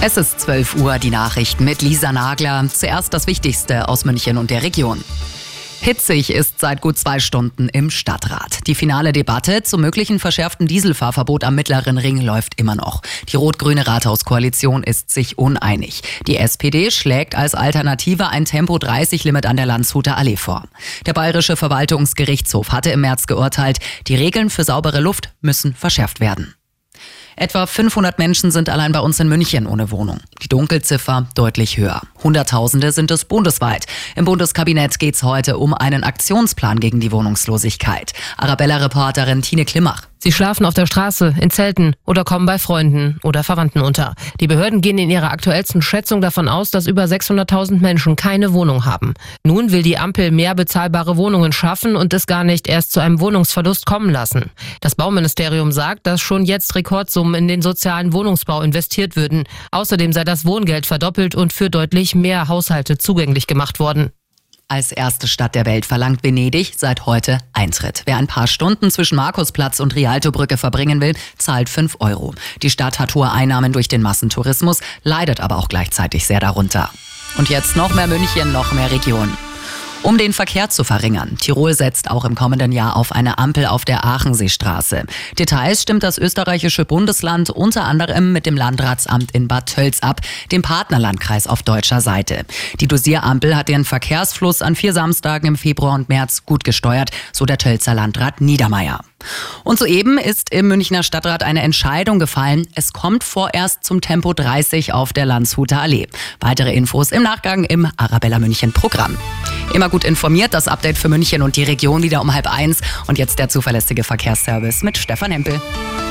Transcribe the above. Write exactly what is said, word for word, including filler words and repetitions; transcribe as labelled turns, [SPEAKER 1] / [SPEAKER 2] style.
[SPEAKER 1] Es ist zwölf Uhr, die Nachrichten mit Lisa Nagler. Zuerst das Wichtigste aus München und der Region. Hitzig ist seit gut zwei Stunden im Stadtrat. Die finale Debatte zum möglichen verschärften Dieselfahrverbot am Mittleren Ring läuft immer noch. Die rot-grüne Rathauskoalition ist sich uneinig. Die S P D schlägt als Alternative ein Tempo dreißig Limit an der Landshuter Allee vor. Der Bayerische Verwaltungsgerichtshof hatte im März geurteilt, die Regeln für saubere Luft müssen verschärft werden. Etwa fünfhundert Menschen sind allein bei uns in München ohne Wohnung. Die Dunkelziffer deutlich höher. Hunderttausende sind es bundesweit. Im Bundeskabinett geht es heute um einen Aktionsplan gegen die Wohnungslosigkeit. Arabella-Reporterin Tine Klimmach.
[SPEAKER 2] Sie schlafen auf der Straße, in Zelten oder kommen bei Freunden oder Verwandten unter. Die Behörden gehen in ihrer aktuellsten Schätzung davon aus, dass über sechshunderttausend Menschen keine Wohnung haben. Nun will die Ampel mehr bezahlbare Wohnungen schaffen und es gar nicht erst zu einem Wohnungsverlust kommen lassen. Das Bauministerium sagt, dass schon jetzt Rekordsummen in den sozialen Wohnungsbau investiert würden. Außerdem sei das Wohngeld verdoppelt und für deutlich mehr Haushalte zugänglich gemacht worden.
[SPEAKER 1] Als erste Stadt der Welt verlangt Venedig seit heute Eintritt. Wer ein paar Stunden zwischen Markusplatz und Rialtobrücke verbringen will, zahlt fünf Euro. Die Stadt hat hohe Einnahmen durch den Massentourismus, leidet aber auch gleichzeitig sehr darunter. Und jetzt noch mehr München, noch mehr Region. Um den Verkehr zu verringern. Tirol setzt auch im kommenden Jahr auf eine Ampel auf der Aachenseestraße. Details stimmt das österreichische Bundesland unter anderem mit dem Landratsamt in Bad Tölz ab, dem Partnerlandkreis auf deutscher Seite. Die Dosirampel hat den Verkehrsfluss an vier Samstagen im Februar und März gut gesteuert, so der Tölzer Landrat Niedermeyer. Und soeben ist im Münchner Stadtrat eine Entscheidung gefallen. Es kommt vorerst zum Tempo dreißig auf der Landshuter Allee. Weitere Infos im Nachgang im Arabella München Programm. Immer gut informiert, das Update für München und die Region wieder um halb eins. Und jetzt der zuverlässige Verkehrsservice mit Stefan Hempel.